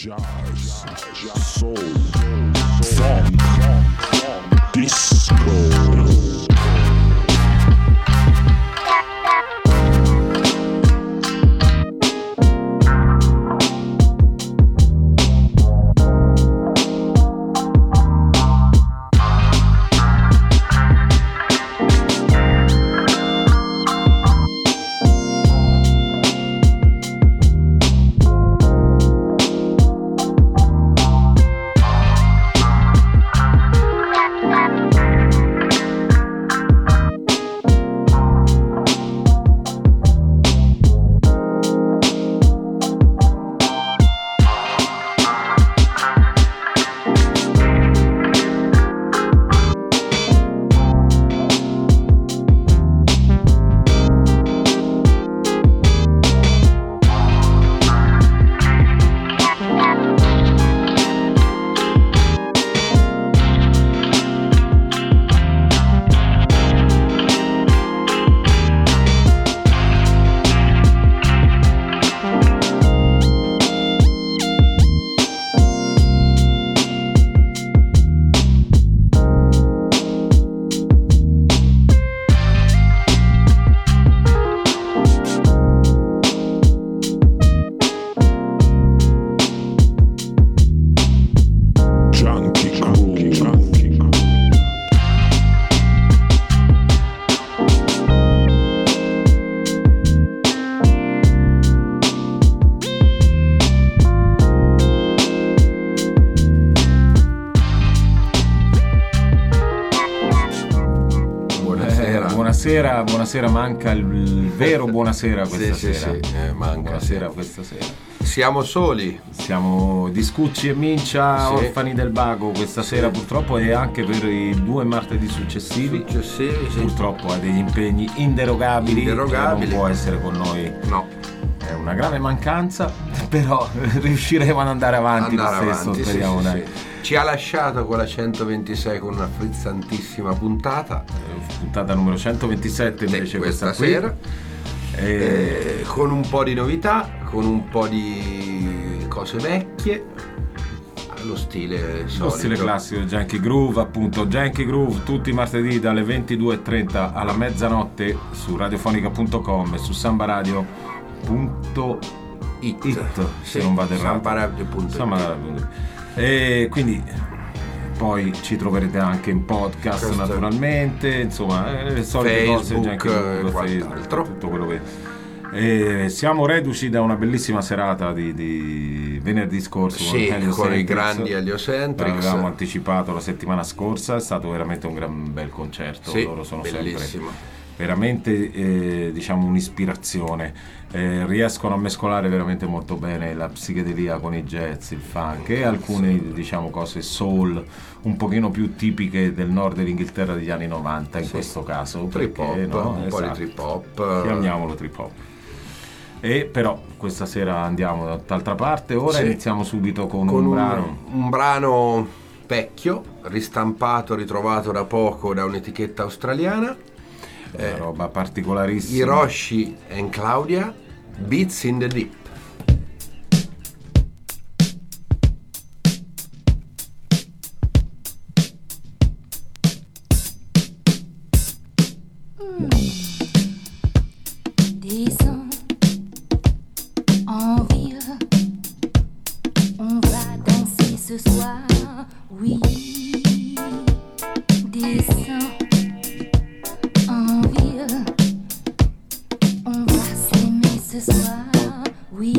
jazz, soul, funk, disco. Buonasera, manca il vero buonasera questa sera. Sì, manca. Buonasera questa sera. Siamo soli. Siamo Discucci e Mincia, sì. Orfani del Bago questa sera purtroppo, e anche per i 2 martedì successivi. Sì. Purtroppo ha degli impegni inderogabili. Non può essere con noi. No. È una grave mancanza, però riusciremo ad andare avanti lo stesso, speriamo, dai. Sì. Ci ha lasciato con la 126 con una frizzantissima puntata. Puntata numero 127 invece questa sera. Con un po' di novità, con un po' di cose vecchie, allo stile solito. Lo stile classico, Janky Groove, appunto. Janky Groove tutti i martedì dalle 22:30 alla mezzanotte su radiofonica.com e su sambaradio.it, se non vado errato. Sambaradio.it. E quindi poi ci troverete anche in podcast, naturalmente, insomma, le solite cose, Janky Groove, Facebook, tutto quello che... siamo reduci da una bellissima serata di venerdì scorso con i grandi Heliocentrics. L'avevamo anticipato la settimana scorsa, è stato veramente un bel concerto. Loro sono bellissimo. Sempre veramente diciamo un'ispirazione, riescono a mescolare veramente molto bene la psichedelia con i jazz, il funk e alcune diciamo cose soul un pochino più tipiche del nord dell'Inghilterra degli anni 90 in questo caso, trip hop, un po' di trip hop, chiamiamolo trip hop. E però questa sera andiamo da tutt'altra parte. Ora iniziamo subito con un brano vecchio, ristampato, ritrovato da poco da un'etichetta australiana. Una roba particolarissima. Hiroshi and Claudia, Beats in the Deep. Descends en ville, on va danser ce soir, oui. Descends en ville, on va s'aimer ce soir, oui.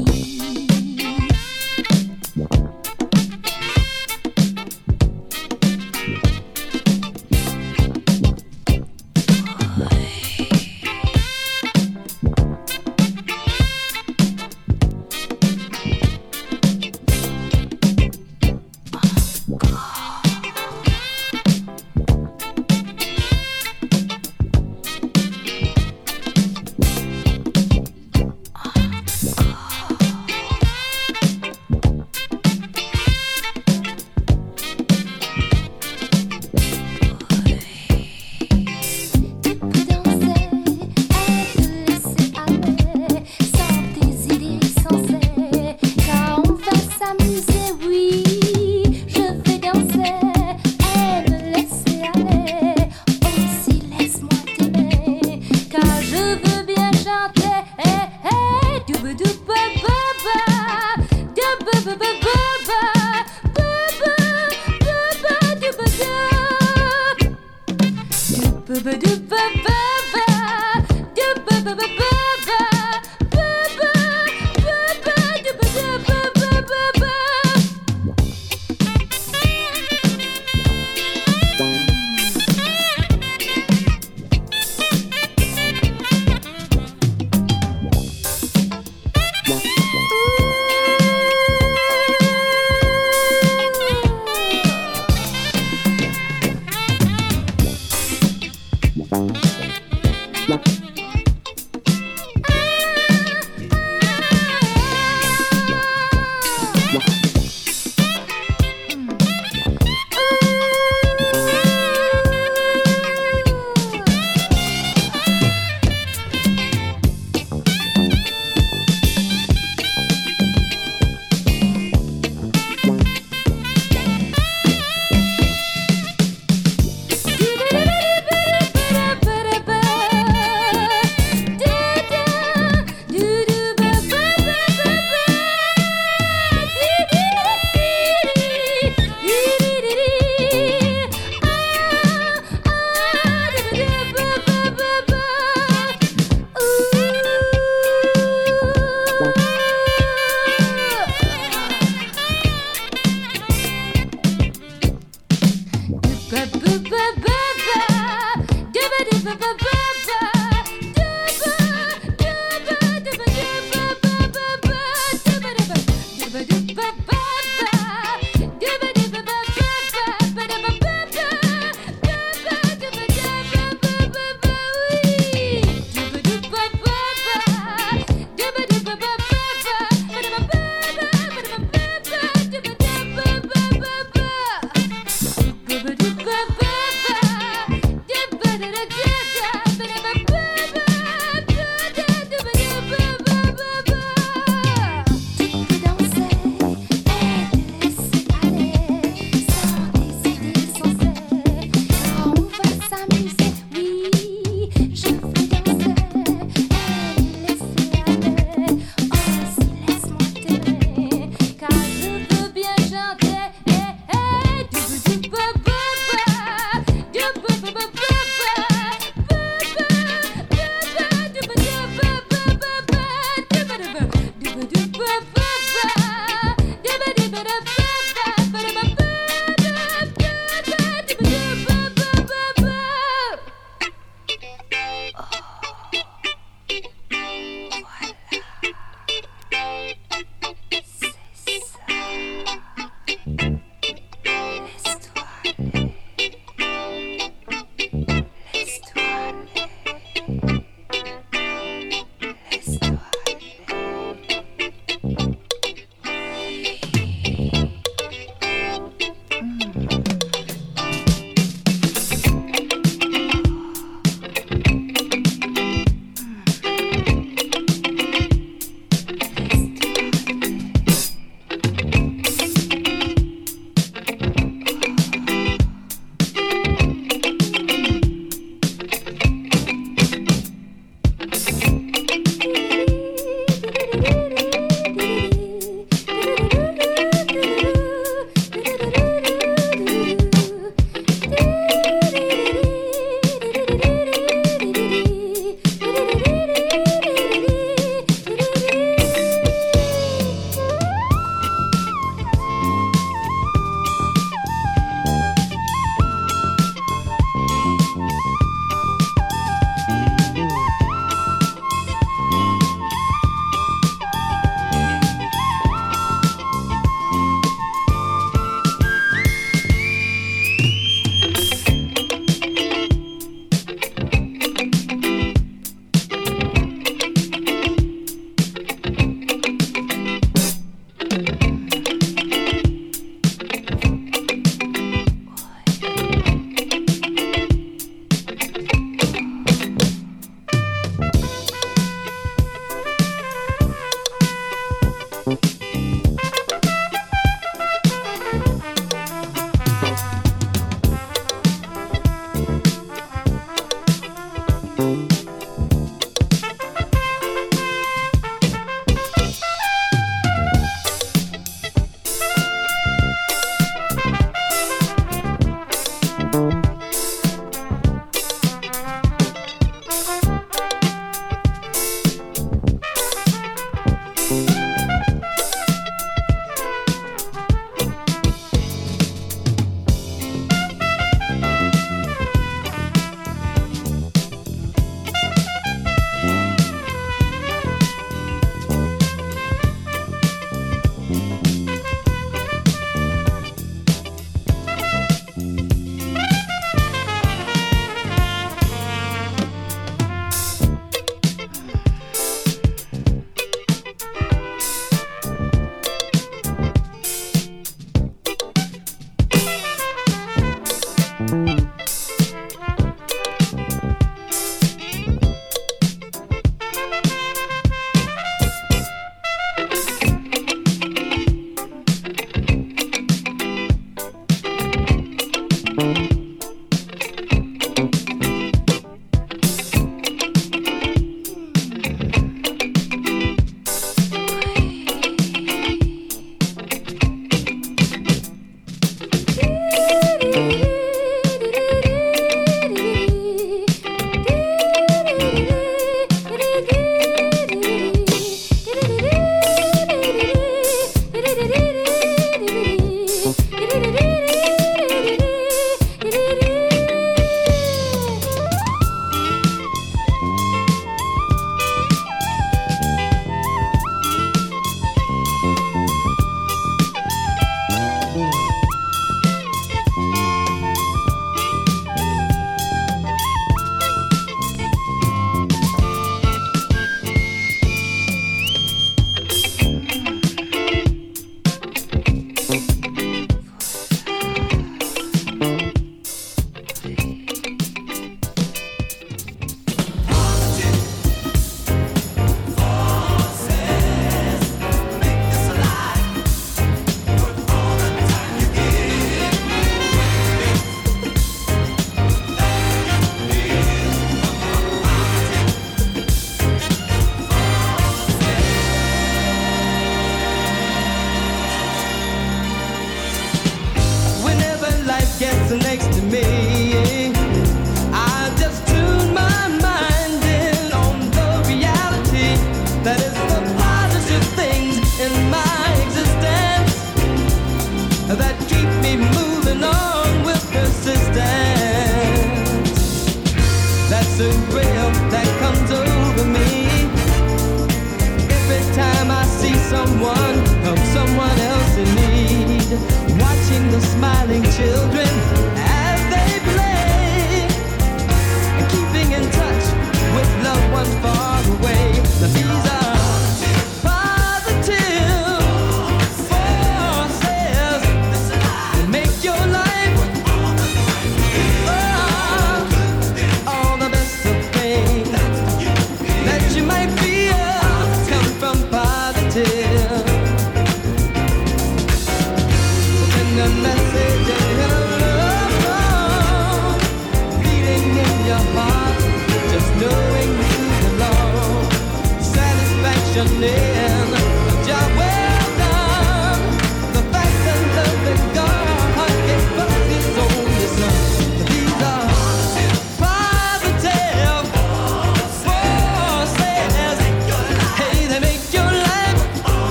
running. Job well done. The fact that love is gone gave us his only son. These are positive forces. Hey, they make your life all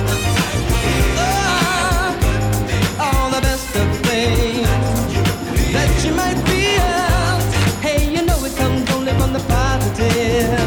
the best of things that you might feel. Hey, you know it comes only from the positive.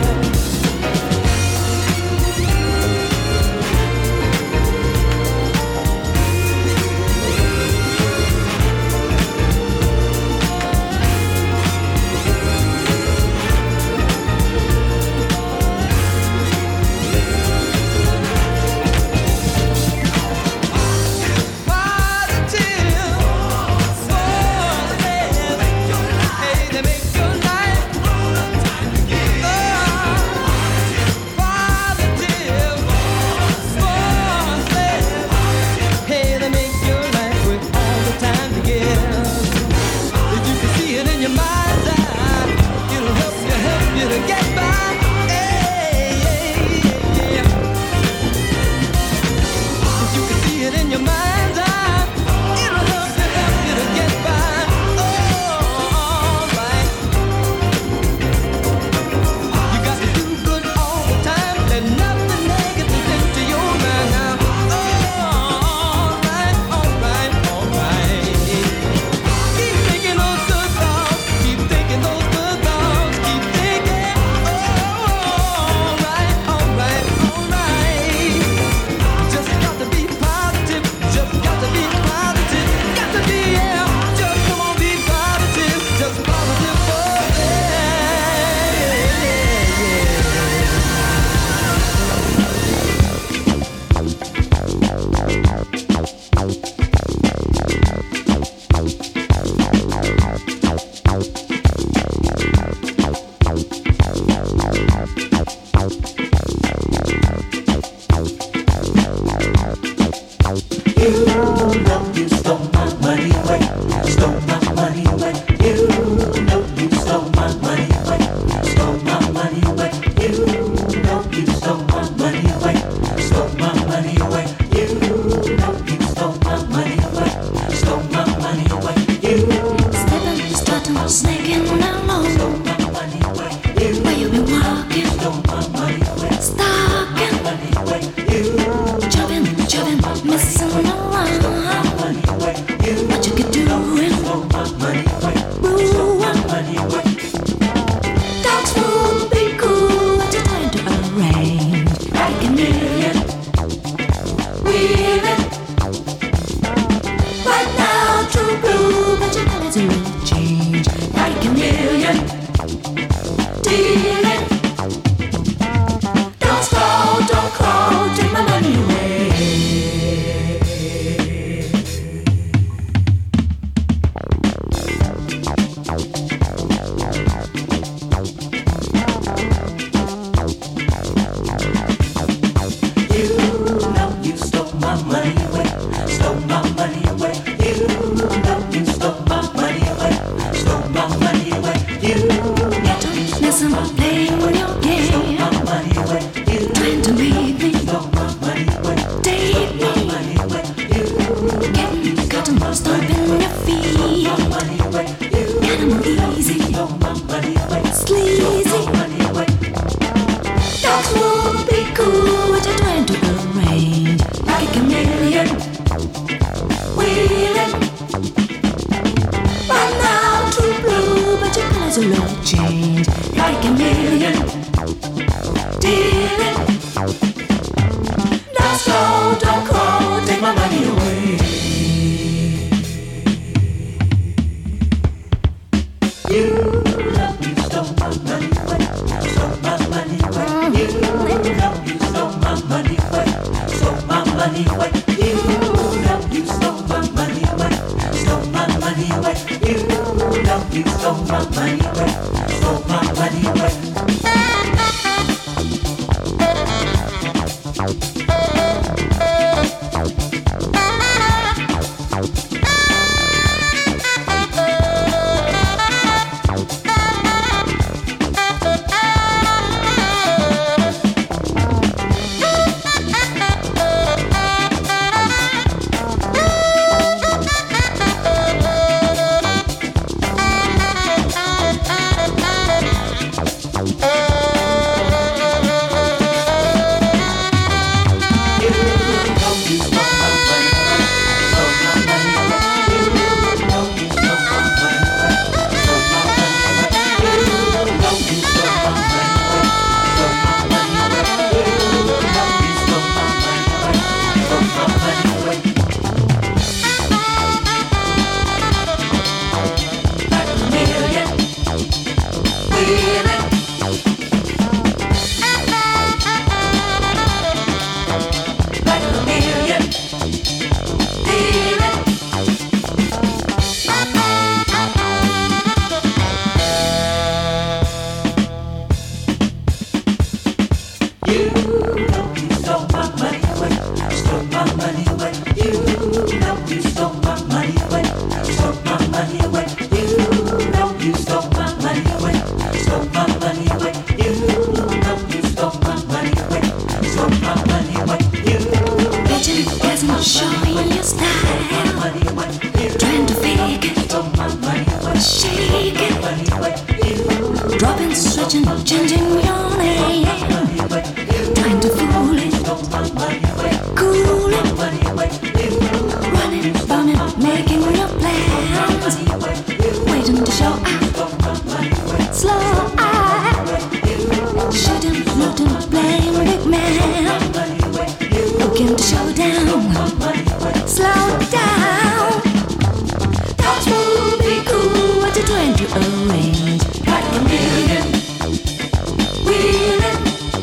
showing your style, trying to fake it, shake it, dropping, switching, changing your name, trying to fool it, cool it, running, bumming, making your plans, waiting to show out, slow eye, shooting, looting, playing big man, looking to show down, slow down. Don't move, be cool, what you trying to arrange? Like a million, wheeling.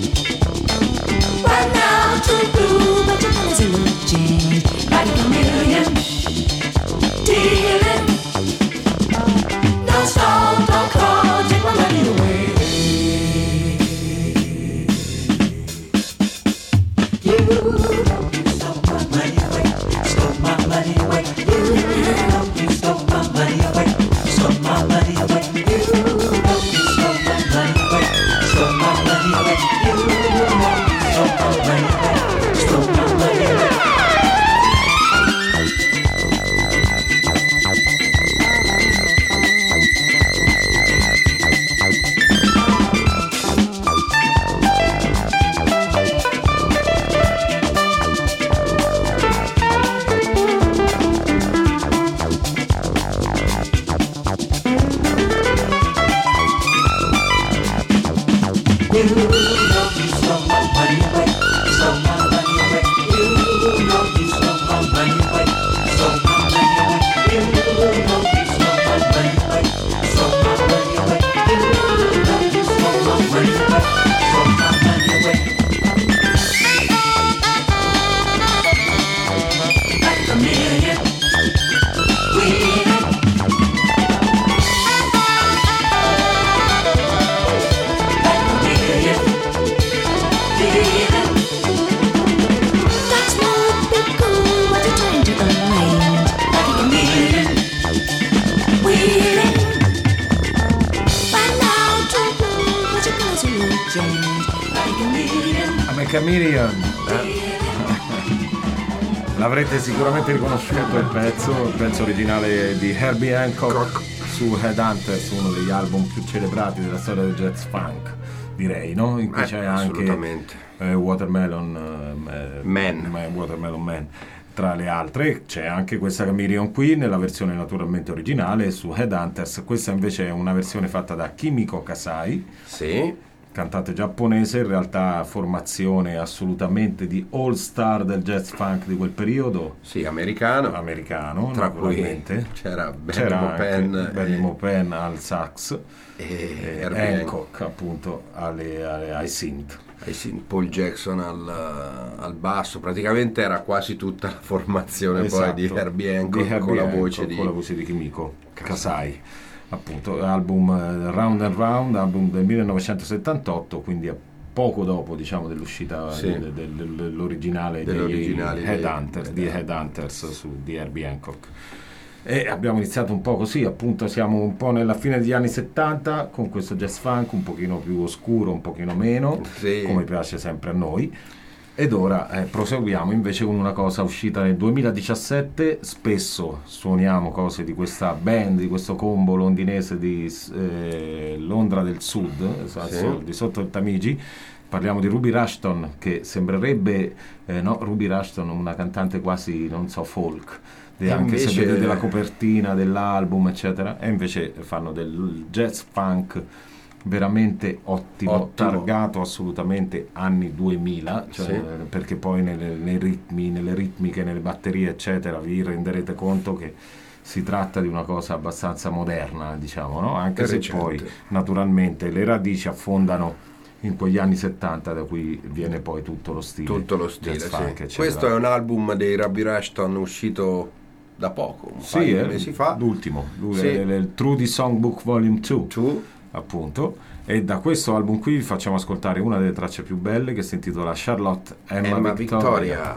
Right now, too blue, but your colors a little change. Like a million, dealing. Don't stall, don't call, take my money away. You stole my money away, stole my money away. You stole my money away, stole my money away. You stole my money away, stole my money away. You stole my money away, stole my money away. Chameleon. L'avrete sicuramente riconosciuto il pezzo originale di Herbie Hancock su Headhunters, uno degli album più celebrati della storia del jazz funk, direi, no? In cui c'è anche Watermelon Man tra le altre. C'è anche questa Chameleon qui nella versione naturalmente originale su Headhunters. Questa invece è una versione fatta da Kimiko Kasai, Sì. cantante giapponese, in realtà formazione assolutamente di all star del jazz funk di quel periodo. Sì, americano, tra cui c'era c'era Benny Maupin al sax e Hancock appunto ai synth. Paul Jackson al basso. Praticamente era quasi tutta la formazione poi di Herbie Hancock con la voce di Kimiko Kasai. Appunto, album Round and Round, album del 1978, quindi poco dopo, diciamo, dell'uscita dell'originale di Headhunters di Herbie Hancock. E abbiamo iniziato un po' così, appunto siamo un po' nella fine degli anni 70 con questo jazz funk un pochino più oscuro, un pochino meno, come piace sempre a noi. Ed ora proseguiamo invece con una cosa uscita nel 2017. Spesso suoniamo cose di questa band, di questo combo londinese di Londra del Sud, di sotto il Tamigi. Parliamo di Ruby Rushton, che sembrerebbe Ruby Rushton, una cantante quasi, non so, folk, anche se vedete la copertina dell'album eccetera, e invece fanno del jazz funk veramente ottimo, targato assolutamente anni 2000, perché poi nei ritmi, nelle ritmiche, nelle batterie eccetera vi renderete conto che si tratta di una cosa abbastanza moderna, diciamo, no? Anche se poi naturalmente le radici affondano in quegli anni 70 da cui viene poi tutto lo stile funk, Questo è un album dei Ruby Rushton uscito da poco, un paio di mesi fa, l'ultimo, il True di Songbook Volume 2. appunto, e da questo album qui vi facciamo ascoltare una delle tracce più belle che si intitola Charlotte Emma Victoria.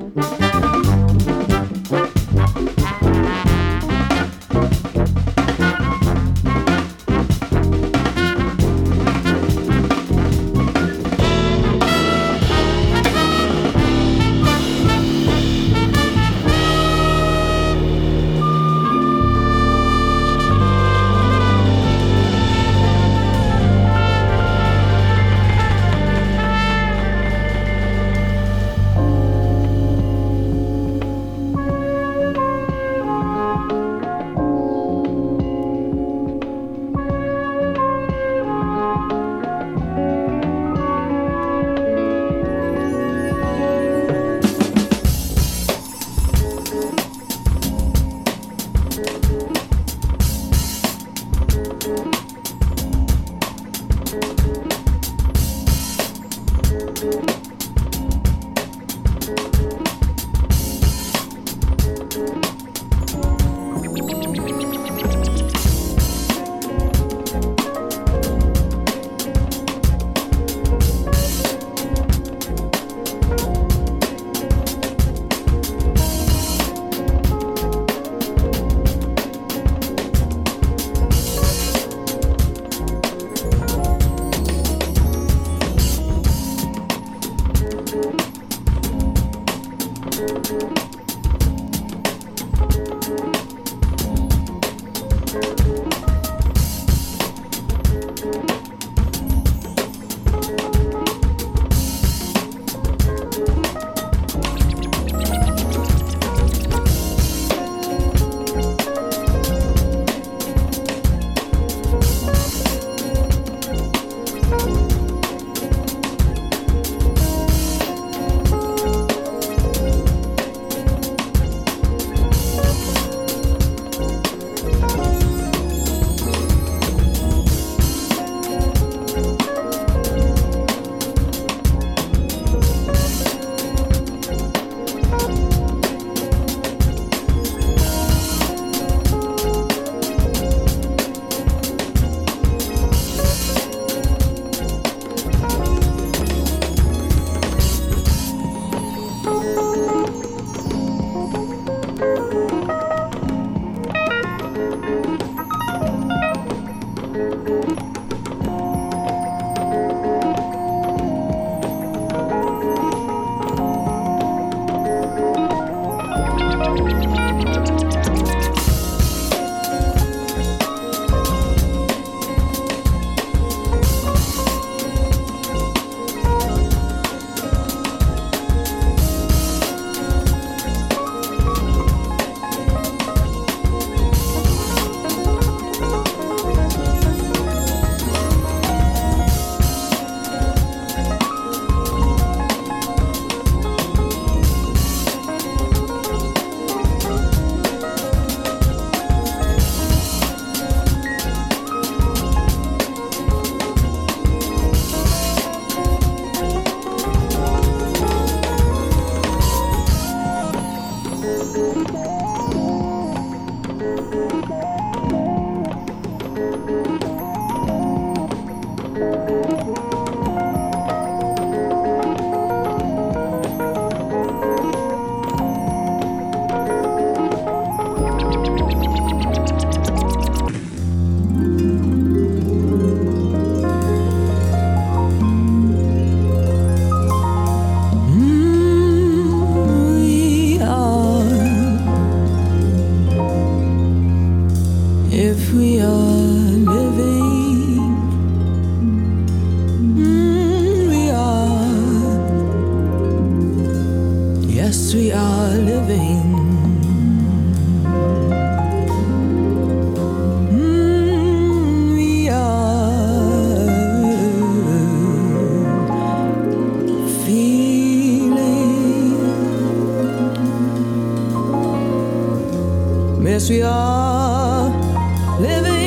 Yes, we are living.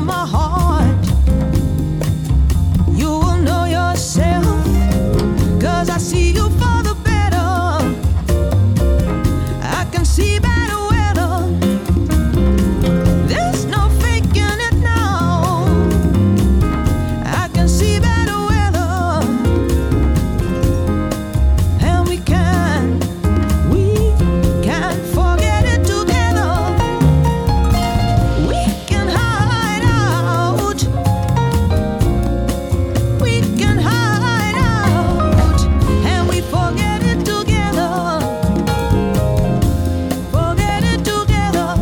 my heart. You will know yourself, 'cause I see you for the better. I can see better weather. There's no faking it now. I can see better weather. And we can forget it together. We can hide out. We can hide out. And we forget it together. Forget it together.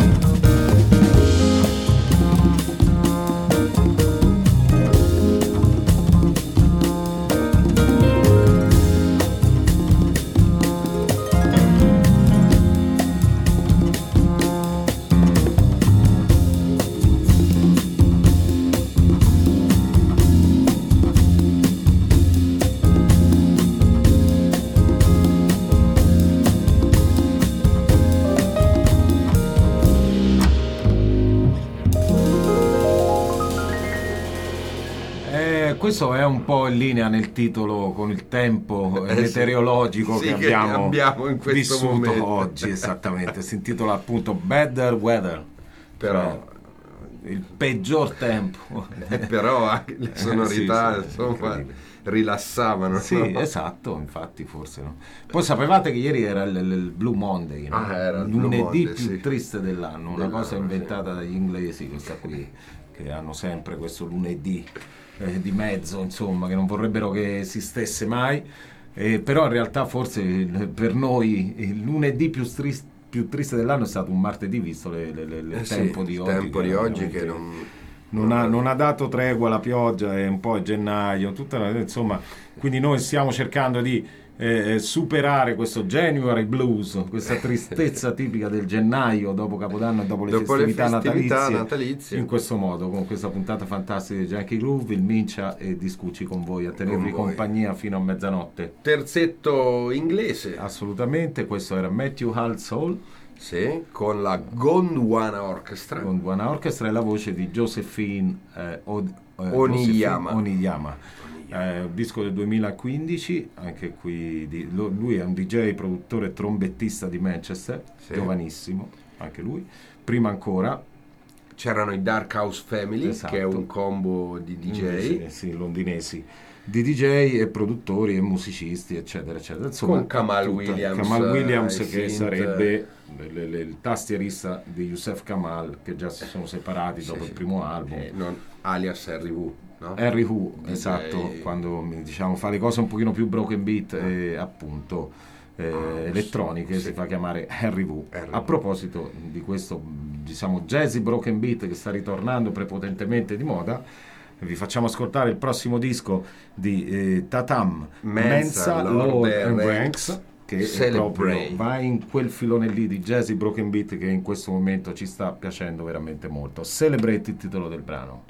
Questo è un po' in linea nel titolo con il tempo sì. meteorologico Sì, che abbiamo in questo vissuto momento. oggi, esattamente. Si intitola appunto Better Weather, Però cioè il peggior tempo. però anche le sonorità Sì, insomma incredibile. rilassavano, Sì, no? esatto, infatti forse no. Poi sapevate che ieri era il Blue Monday, no? Ah, era il Blue lunedì Monday, più sì. triste dell'anno, una cosa Dell'anno, inventata dagli inglesi, questa qui, che hanno sempre questo lunedì di mezzo, insomma, che non vorrebbero che esistesse mai, però in realtà forse per noi il lunedì più triste dell'anno è stato un martedì, visto il Sì, tempo di il oggi. tempo di oggi che non ha dato tregua alla pioggia, e un po' è gennaio, insomma, quindi noi stiamo cercando di superare questo January blues, questa tristezza tipica del gennaio dopo Capodanno e dopo le festività natalizie, in questo modo, con questa puntata fantastica di Jackie Groove, il Mincia e Discuci con voi, a tenervi compagnia fino a mezzanotte. Terzetto inglese, Assolutamente, questo era Matthew Hall Soul, sì, con la Gondwana Orchestra. Gondwana Orchestra e la voce di Josephine Oniyama. Disco del 2015, anche qui lui è un DJ, produttore, trombettista di Manchester, Sì. giovanissimo anche lui. Prima ancora C'erano i Dark House Family, Esatto. che è un combo di DJ, sì, londinesi, di DJ e produttori e musicisti, eccetera eccetera, insomma, con Kamal Williams, che synth. sarebbe il tastierista di Youssef Kamal, che già si sono separati dopo il primo album. alias Harry Wu, no? Harry Wu, DJ. esatto, quando diciamo fa le cose un pochino più broken beat e appunto elettroniche, sì. si fa chiamare Harry Wu. Harry A Wu. proposito di questo, diciamo, jazzy broken beat che sta ritornando prepotentemente di moda, vi facciamo ascoltare il prossimo disco di Tatam, Mensa, Lord and Ranks, che proprio va in quel filone lì di jazzy broken beat che in questo momento ci sta piacendo veramente molto. Celebrate, il titolo del brano.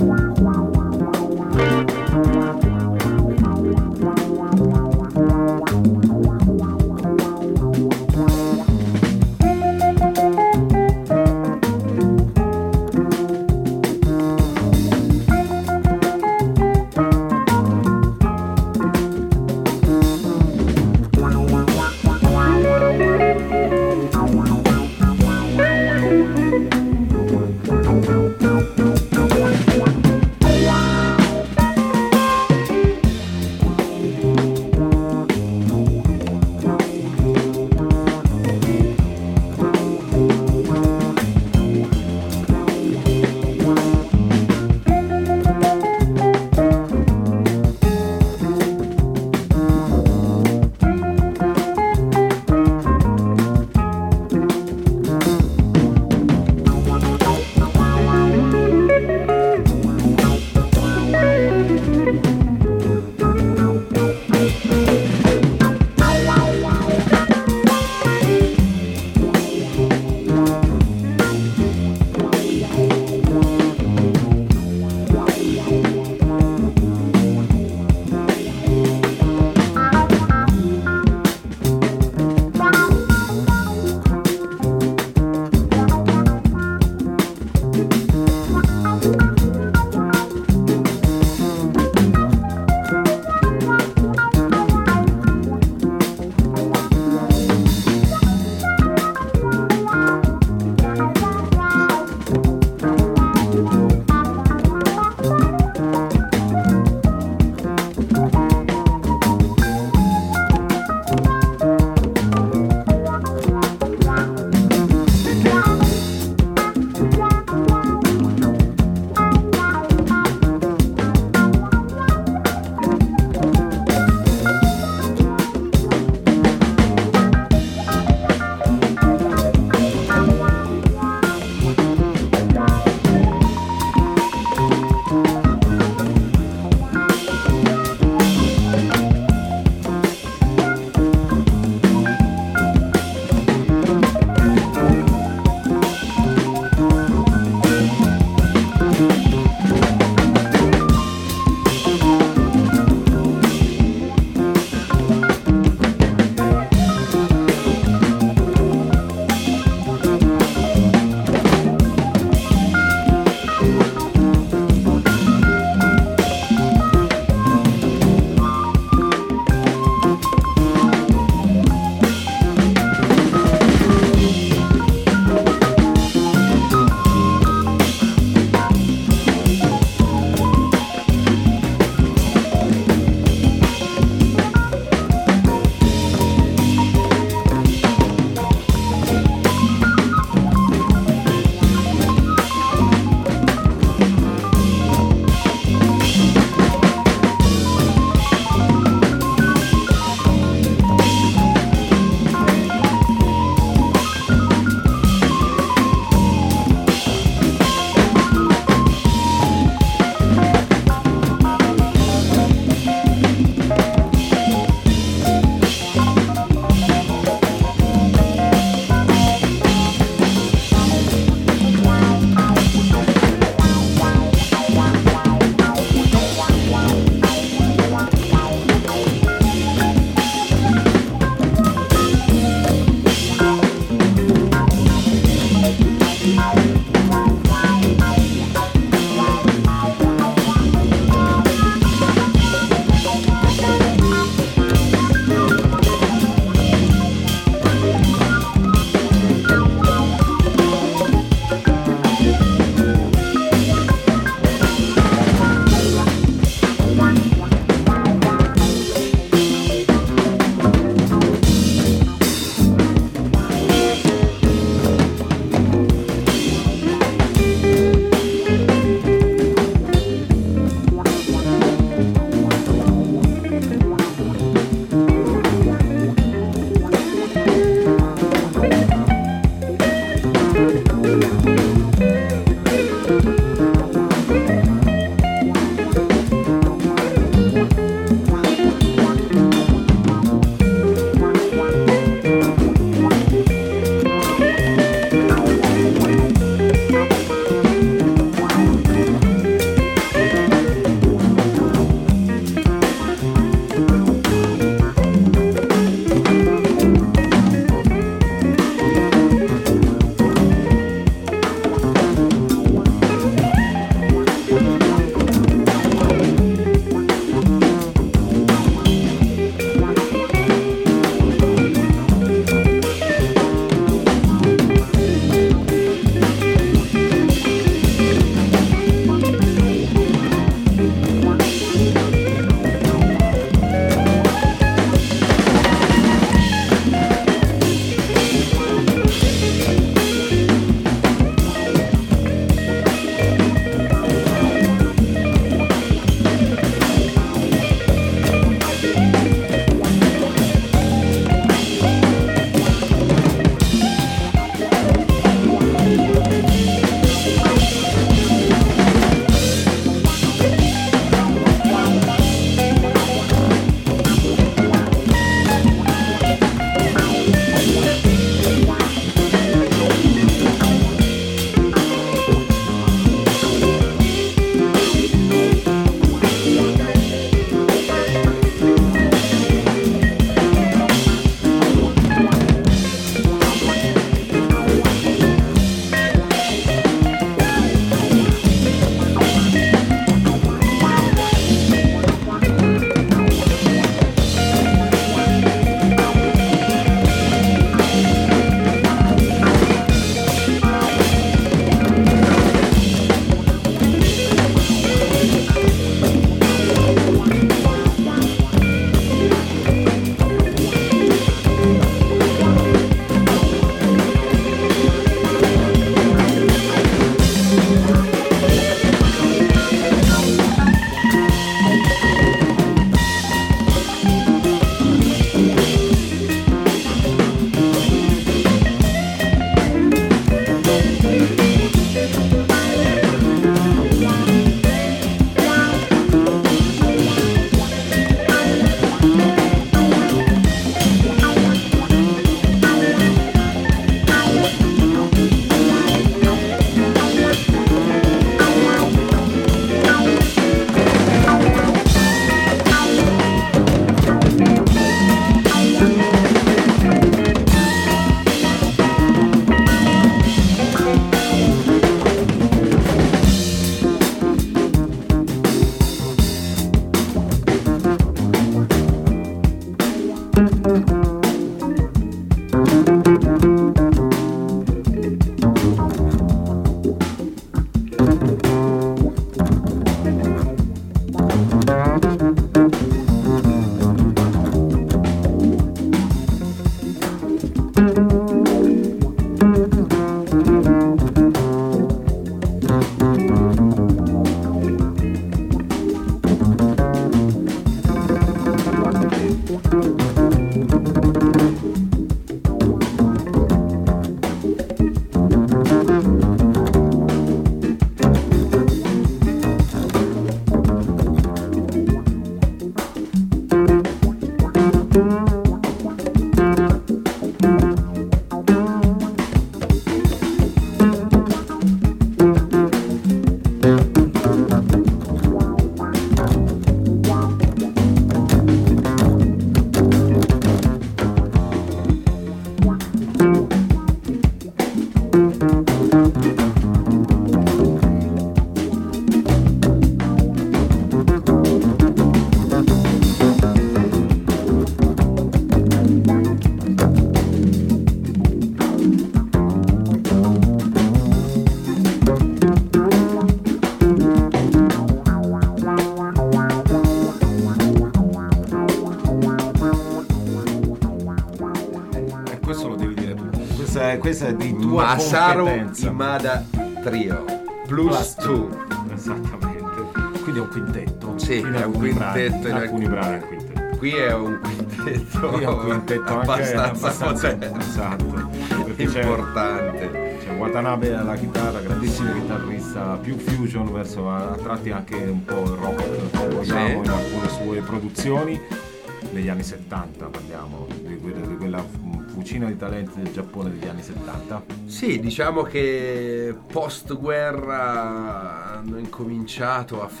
questa è di tua Masaru competenza. Imada Trio plus 2. Esattamente. Quindi è un quintetto. Sì, Quindi è un quintetto in alcuni brani è un quintetto. Qui è un quintetto, Qui è un quintetto anche abbastanza potente. esatto. Perché c'è Watanabe alla chitarra, grandissimo chitarrista, più fusion verso a tratti anche un po' rock, se vogliamo, in alcune sue produzioni negli anni 70, parliamo di quella fucina di talenti del Giappone degli anni 70. Sì, diciamo che post guerra hanno incominciato a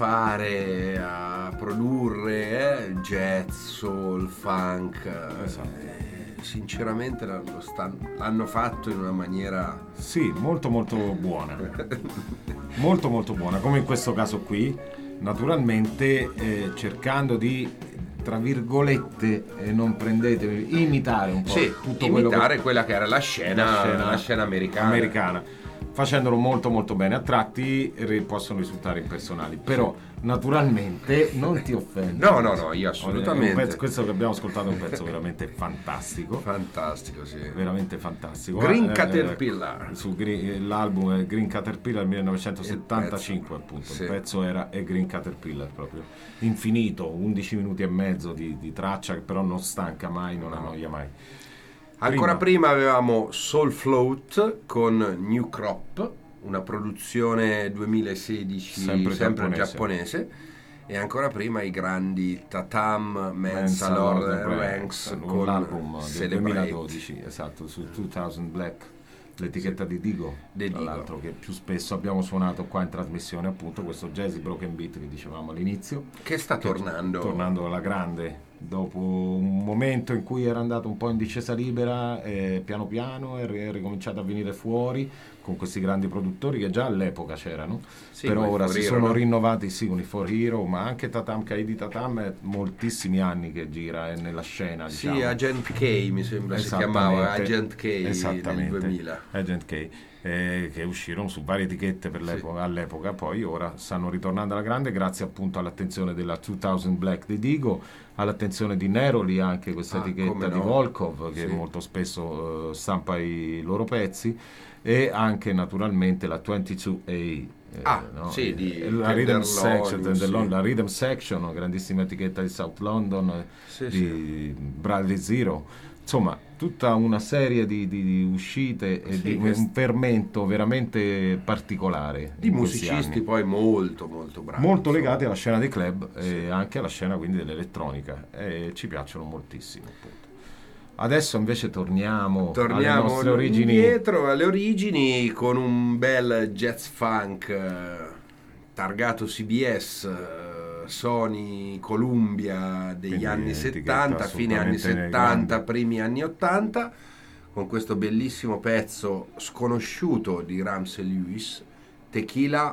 produrre jazz, soul, funk. Esatto. Sinceramente l'hanno fatto in una maniera Sì, molto molto buona. Molto molto buona, come in questo caso qui, naturalmente cercando di, tra virgolette, non prendetevi, imitare un po' tutto quello imitare quella che era la scena americana. facendolo molto molto bene. A tratti possono risultare impersonali, però naturalmente non ti offendi. No, io assolutamente. Questo che abbiamo ascoltato è un pezzo veramente fantastico. Fantastico, sì. Veramente fantastico. Green Caterpillar. L'album è Green Caterpillar 1975, appunto. Sì. Il pezzo è Green Caterpillar, proprio infinito, 11 minuti e mezzo di traccia che però non stanca mai, non annoia mai. Ancora prima avevamo Soul Float con New Crop, una produzione 2016 sempre giapponese. E ancora prima i grandi Tatam, Mensa, Lord Ranks con l'album del Celebrate. 2012, esatto, su 2000 Black, l'etichetta di Digo, tra l'altro, che più spesso abbiamo suonato qua in trasmissione, appunto questo jazzy broken beat che dicevamo all'inizio, che sta tornando alla grande dopo un momento in cui era andato un po' in discesa libera, piano piano è ricominciato a venire fuori con questi grandi produttori che già all'epoca c'erano, però ora si sono rinnovati con i 4Hero, ma anche Tatam, Kaidi Tatam è moltissimi anni che gira nella scena, diciamo. Sì, Agent K mi sembra si chiamava, Agent K nel 2000. Agent K, che uscirono su varie etichette all'epoca, poi ora stanno ritornando alla grande grazie appunto all'attenzione della 2000 Black di Digo, all'attenzione di Neroli, anche questa etichetta di Volkov che molto spesso stampa i loro pezzi, e anche naturalmente la 22A, la Rhythm Section, la Rhythm Section, una grandissima etichetta di South London, di Bradley Zero, insomma tutta una serie di uscite e di un fermento veramente particolare di musicisti poi molto molto bravi, molto legati alla scena dei club e anche alla scena quindi dell'elettronica, e ci piacciono moltissimo, appunto. Adesso invece torniamo alle nostre origini, indietro alle origini, con un bel jazz funk targato CBS, Sony, Columbia degli quindi anni 70, fine anni 70, primi anni 80, con questo bellissimo pezzo sconosciuto di Ramsey Lewis, Tequila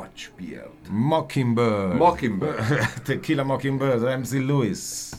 Mockingbird. Tequila Mockingbird, Ramsey Lewis.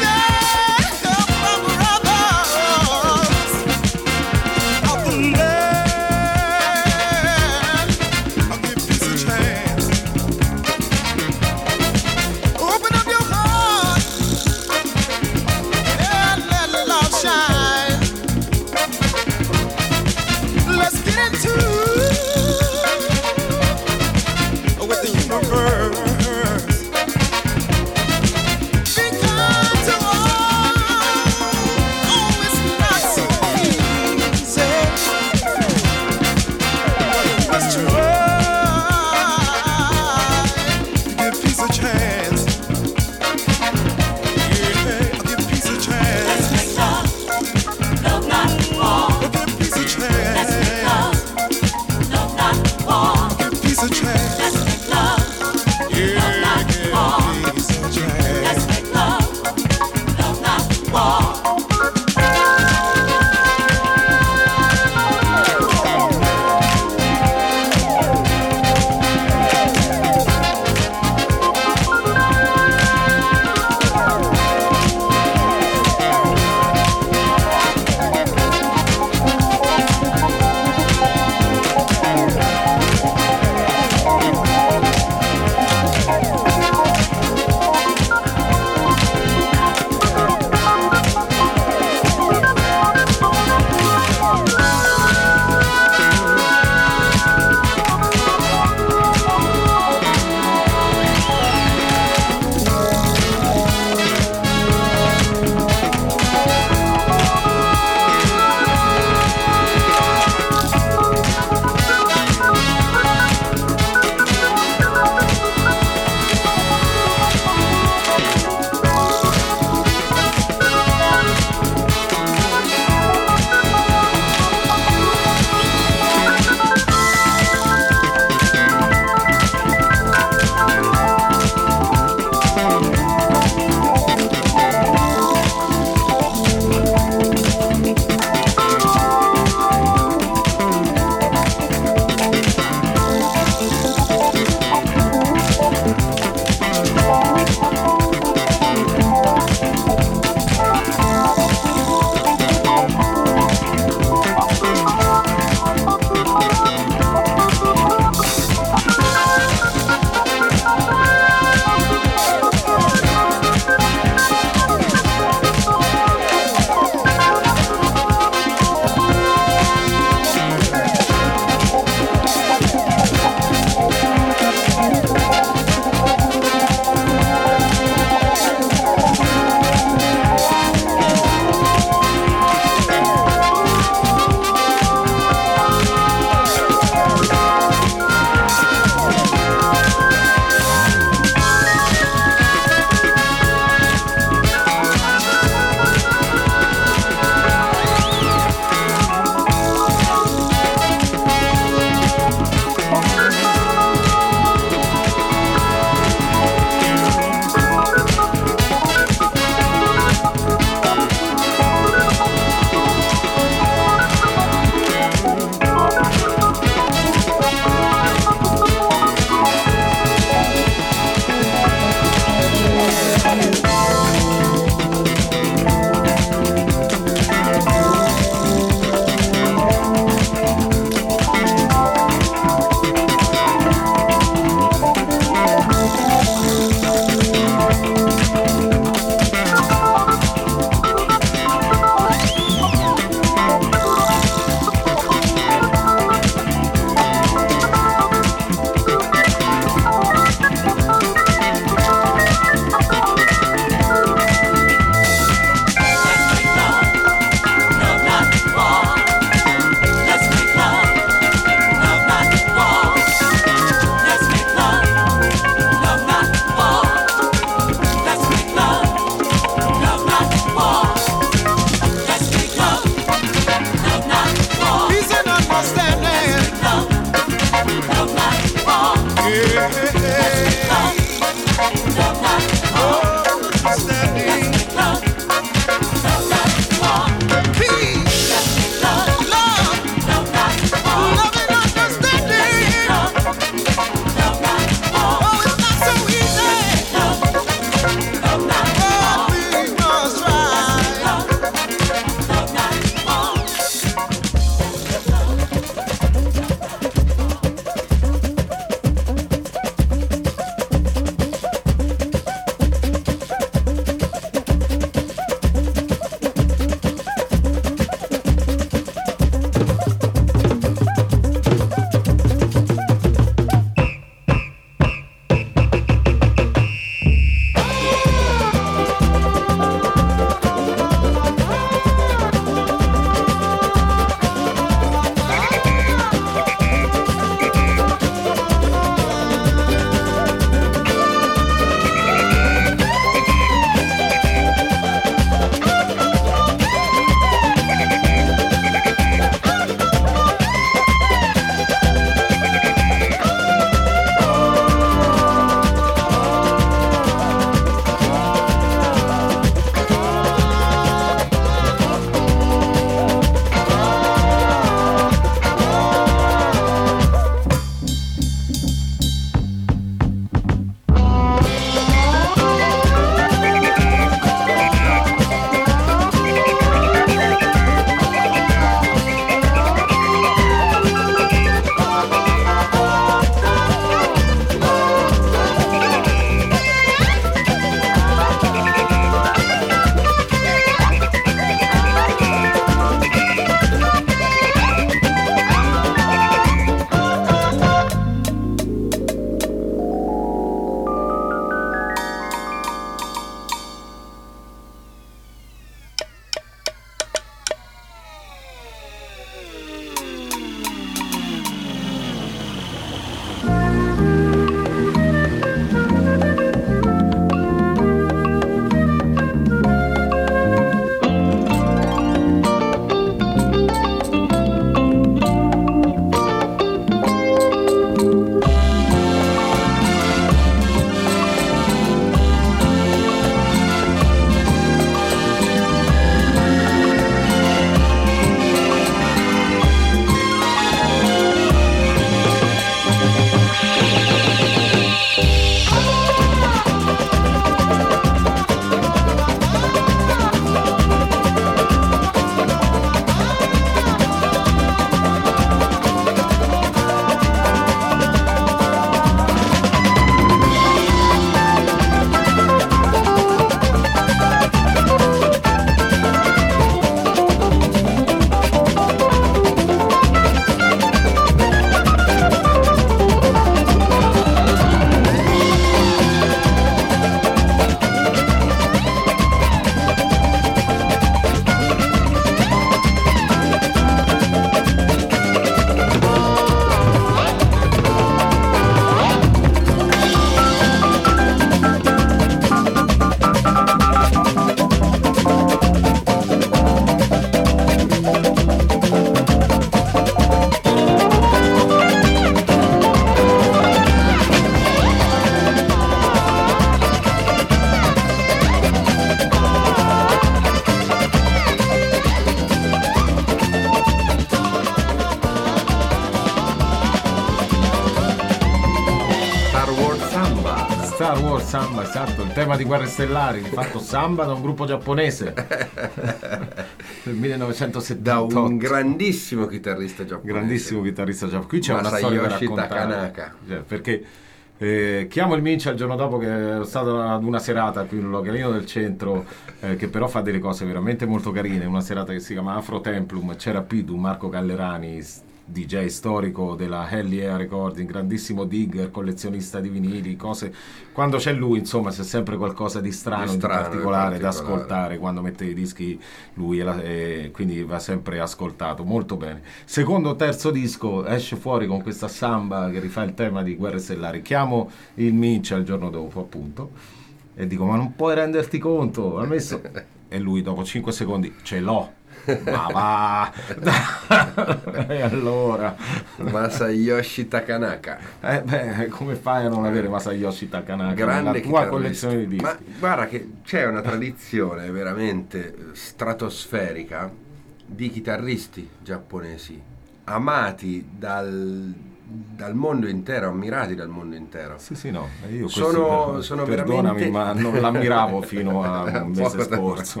Star Wars Samba, esatto, il tema di Guerre Stellari, fatto Samba da un gruppo giapponese del 1978. Da un grandissimo chitarrista giapponese. Qui c'è una storia da raccontare. Takanaka. Perché chiamo il Mincia il giorno dopo che ero stato ad una serata qui nel localino del centro, che però fa delle cose veramente molto carine, una serata che si chiama Afro Templum. C'era Pidu, Marco Callerani, DJ storico della Hell Yeah Recording, grandissimo digger, collezionista di vinili, cose. Quando c'è lui, insomma, c'è sempre qualcosa di strano, di particolare da ascoltare quando mette i dischi lui, quindi va sempre ascoltato molto bene. Secondo o terzo disco esce fuori con questa samba che rifà il tema di Guerre Stellari. Chiamo il Mincia il giorno dopo, appunto, e dico: ma non puoi renderti conto, ha messo. E lui dopo 5 secondi: ce l'ho. Ma va. E allora Masayoshi Takanaka, come fai a non avere Masayoshi Takanaka grande nella tua collezione di dischi? Ma guarda che c'è una tradizione veramente stratosferica di chitarristi giapponesi amati dal mondo intero, ammirati dal mondo intero. Sì, no, io sono perdonami, veramente... ma non l'ammiravo fino a un mese scorso.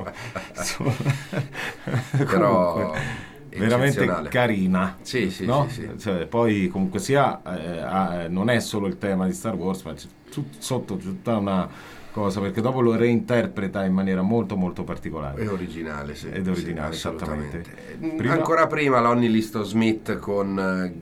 Però veramente carina. Sì. Cioè, poi comunque sia non è solo il tema di Star Wars, ma c'è sotto tutta una cosa, perché dopo lo reinterpreta in maniera molto molto particolare. È originale, sì. Ed originale, sì, esattamente. Ancora prima Lonnie Liston Smith con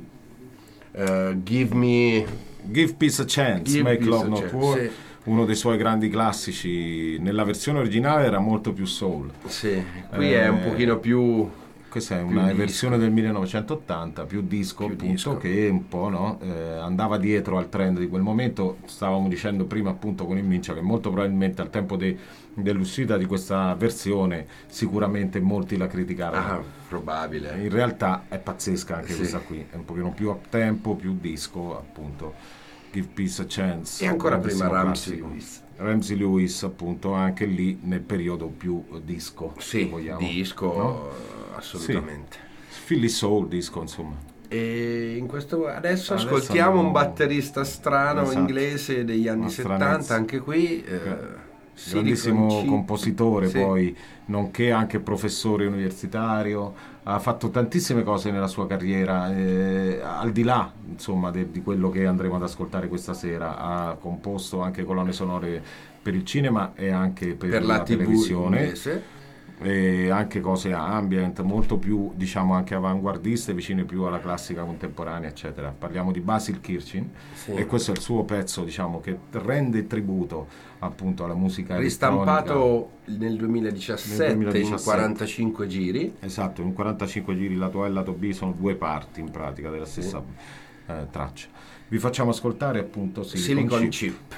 Give Peace a Chance, Make Love Not War, sì. Uno dei suoi grandi classici. Nella versione originale era molto più soul. Sì, qui è un pochino più... Questa è una versione del 1980, più disco, appunto, che un po' andava dietro al trend di quel momento. Stavamo dicendo prima, appunto, con il Mincia che molto probabilmente al tempo dell'uscita di questa versione sicuramente molti la criticarono. Probabile. In realtà è pazzesca anche questa qui, è un pochino più a tempo, più disco, appunto. Give Peace a Chance. E ancora prima Ramsey Lewis, appunto, anche lì nel periodo più disco. Sì, vogliamo, disco, no? Assolutamente. Sì. Philly Soul disco, insomma. E in questo adesso ascoltiamo un batterista strano, inglese degli anni 70, anche qui grandissimo compositore, poi nonché anche professore universitario, ha fatto tantissime cose nella sua carriera, al di là, insomma, di quello che andremo ad ascoltare questa sera. Ha composto anche colonne sonore per il cinema e anche per la televisione inglese. E anche cose ambient, molto più, diciamo, anche avanguardiste, vicine più alla classica contemporanea, eccetera. Parliamo di Basil Kirchin, e questo è il suo pezzo, diciamo, che rende tributo appunto alla musica ristampato nel 2017 in 45 giri. Esatto, in 45 giri, lato A e lato B sono due parti in pratica della stessa traccia. Vi facciamo ascoltare appunto Silicon Chip.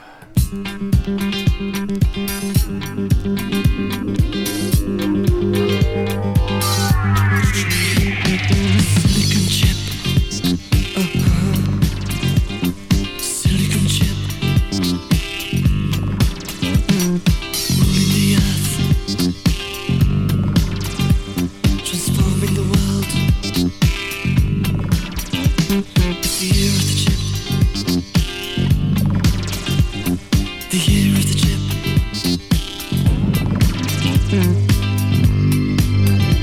The year of the chip.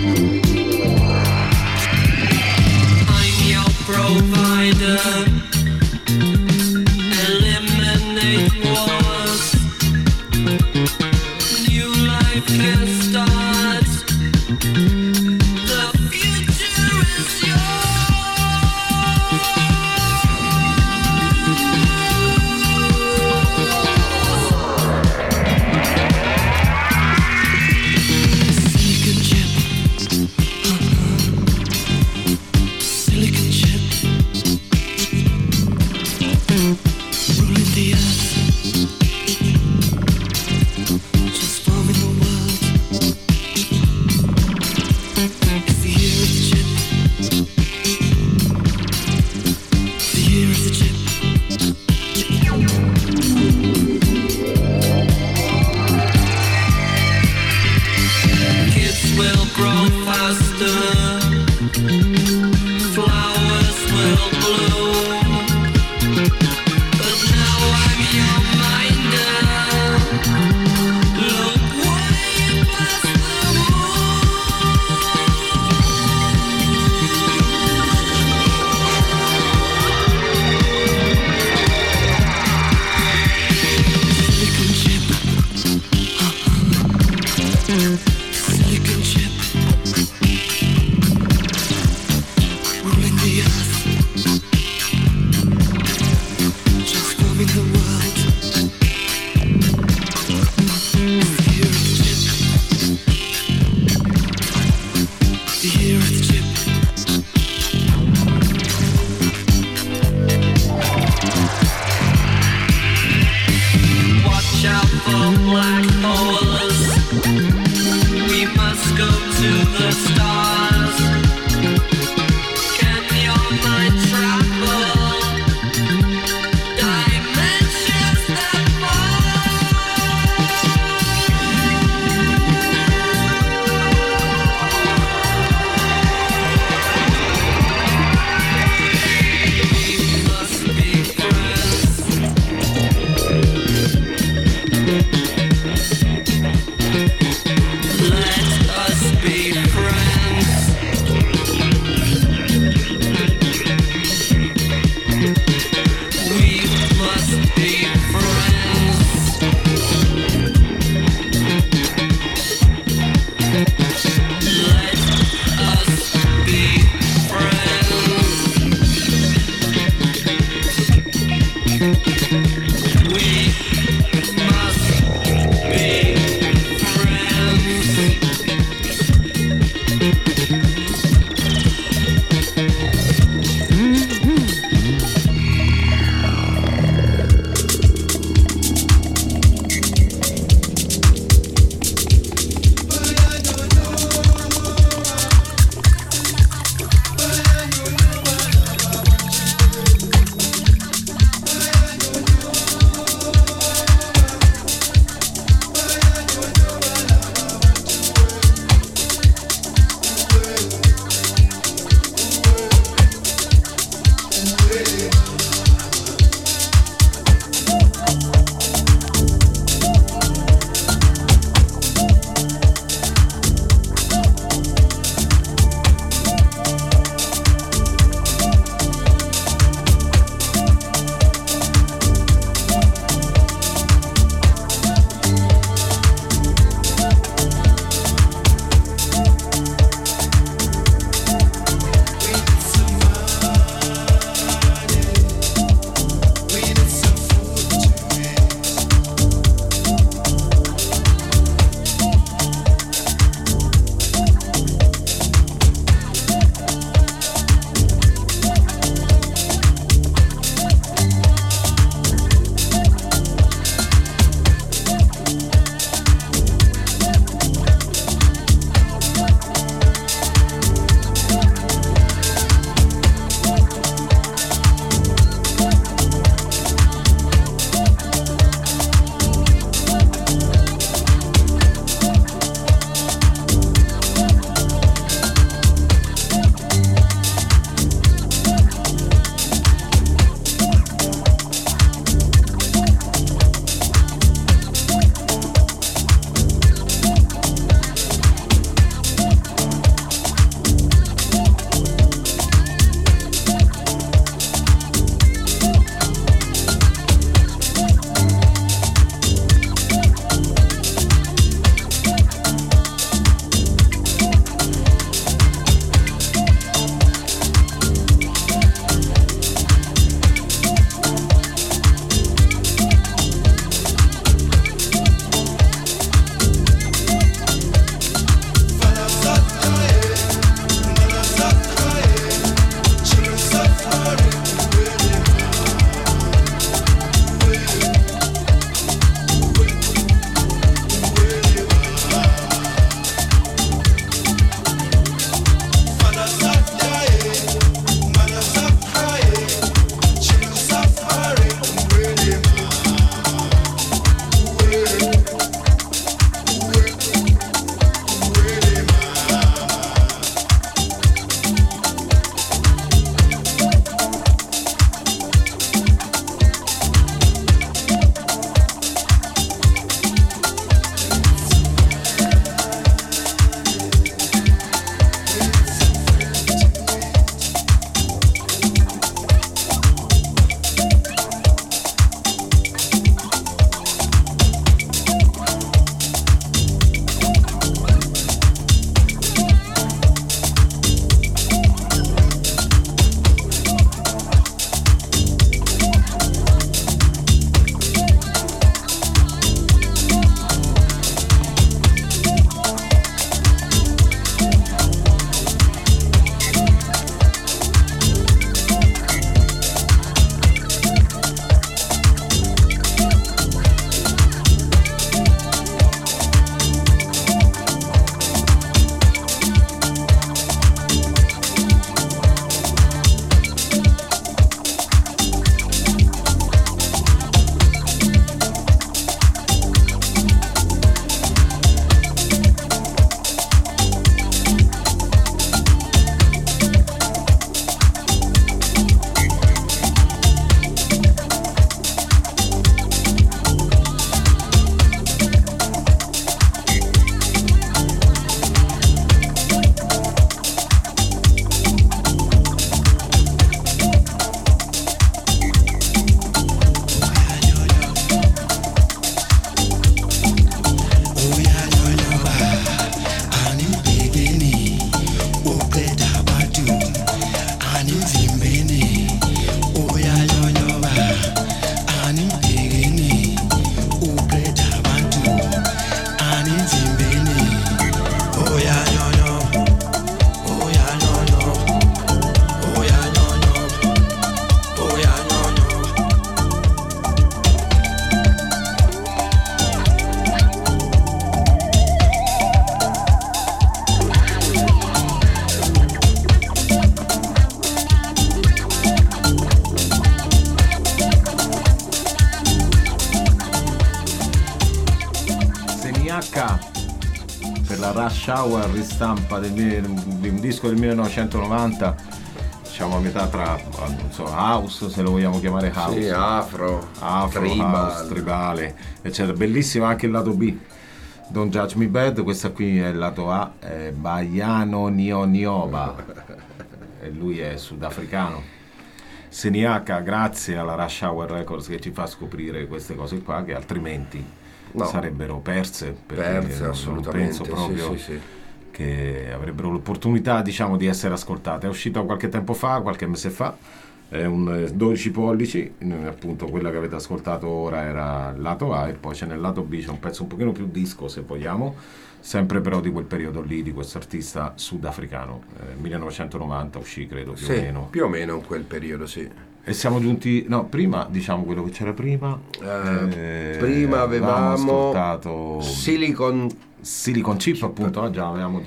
Siniaka per la Rush Hour ristampa di un disco del 1990, diciamo a metà tra, non so, house, se lo vogliamo chiamare house, sì, afro house, tribale, eccetera. Bellissimo anche il lato B, Don't Judge Me Bad. Questa qui è il lato A, è Baiano Nionioba e lui è sudafricano. Siniaka, grazie alla Rush Hour Records che ci fa scoprire queste cose qua che altrimenti sarebbero perse assolutamente. Non penso proprio sì. Che avrebbero l'opportunità, diciamo, di essere ascoltate. È uscita qualche tempo fa, qualche mese fa, è un 12 pollici, appunto quella che avete ascoltato ora era il lato A, e poi c'è nel lato B, c'è un pezzo un pochino più disco se vogliamo, sempre però di quel periodo lì, di questo artista sudafricano. 1990 uscì, credo, più o meno in quel periodo, sì. E siamo giunti, no, prima, diciamo quello che c'era prima. Prima avevamo ascoltato Silicon Chip, appunto, già avevamo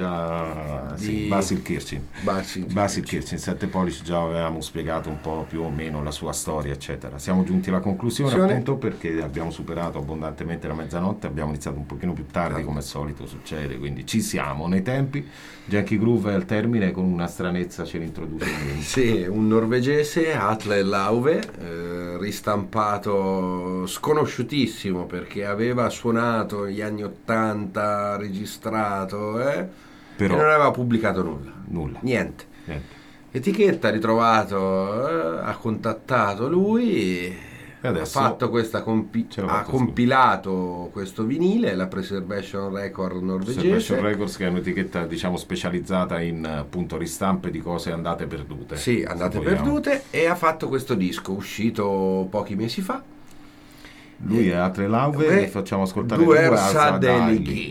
Basil Kirchen, 7 pollici, già avevamo spiegato un po' più o meno la sua storia, eccetera. Siamo giunti alla conclusione, appunto, perché abbiamo superato abbondantemente la mezzanotte, abbiamo iniziato un pochino più tardi, come al solito succede, quindi ci siamo nei tempi. Yankee Groove è al termine, con una stranezza ce l'introduce. Sì, un norvegese, Atle Lauve, ristampato sconosciutissimo perché aveva suonato negli anni 80, registrato, però, e non aveva pubblicato nulla. Niente. Etichetta ha ritrovato, ha contattato lui, ha fatto questa ha compilato questo vinile, la Preservation Record norvegese. Preservation Records, che è un'etichetta, diciamo, specializzata in, appunto, ristampe di cose andate perdute. Sì, andate perdute, e ha fatto questo disco uscito pochi mesi fa. Lui è Atle Lauve, e facciamo ascoltare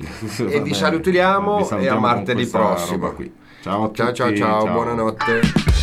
e vi salutiamo e a martedì prossimo. Ciao a tutti, ciao, buonanotte.